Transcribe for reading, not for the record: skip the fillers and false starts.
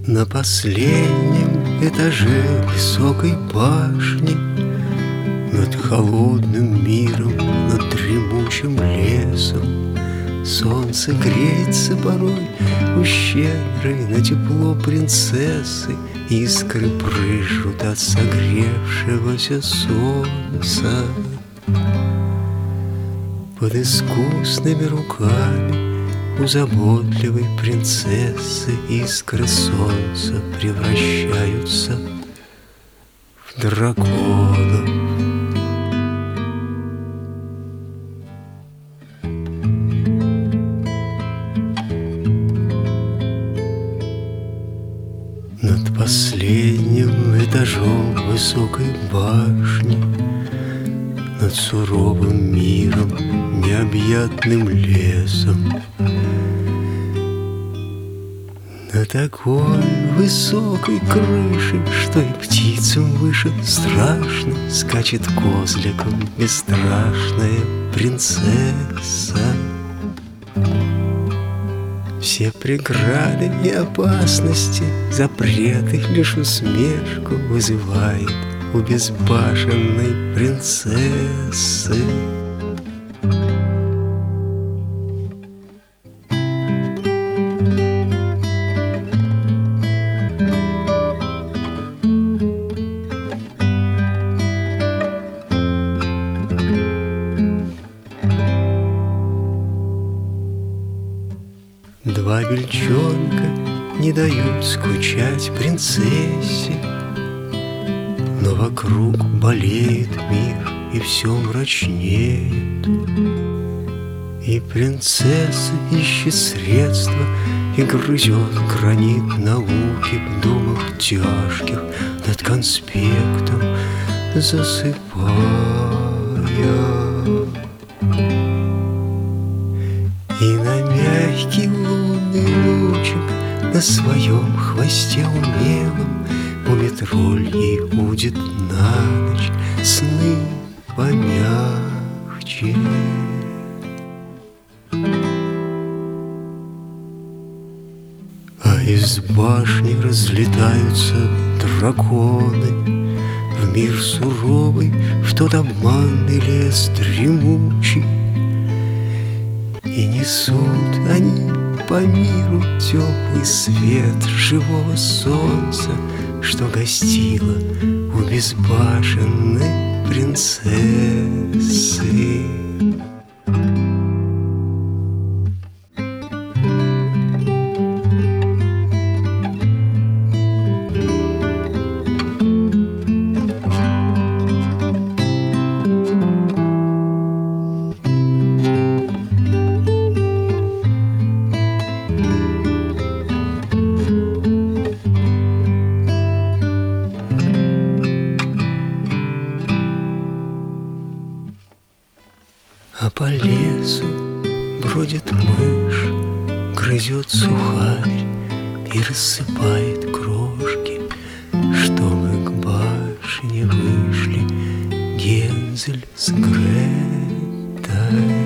На последнем этаже высокой башни, над холодным миром, над дремучим лесом, солнце греется порой ущедрой на тепло принцессы, искры прыжут от согревшегося солнца. Под искусными руками у заботливой принцессы искры солнца превращаются в драконов. Над последним этажом высокой башни, над суровым миром, необъятным лесом, на такой высокой крыше, что и птицам выше страшно, скачет козликом бесстрашная принцесса. Все преграды и опасности, запреты, лишь усмешку вызывает у безбашенной принцессы. Два бельчонка не дают скучать принцессе, но вокруг болеет мир и все мрачнеет. И принцесса ищет средства и грызет гранит науки в думах тяжких над конспектом засыпая. И на мягкий лунный лучик на своем хвосте умелом у метрольей будет на ночь сны помягче. А из башни разлетаются драконы в мир суровый, в тот обманный лес дремучий. И несут они по миру теплый свет живого солнца, что гостило у безбашенной принцессы. А по лесу бродит мышь, грызет сухарь и рассыпает крошки, чтобы к башне вышли Гензель с Гретой.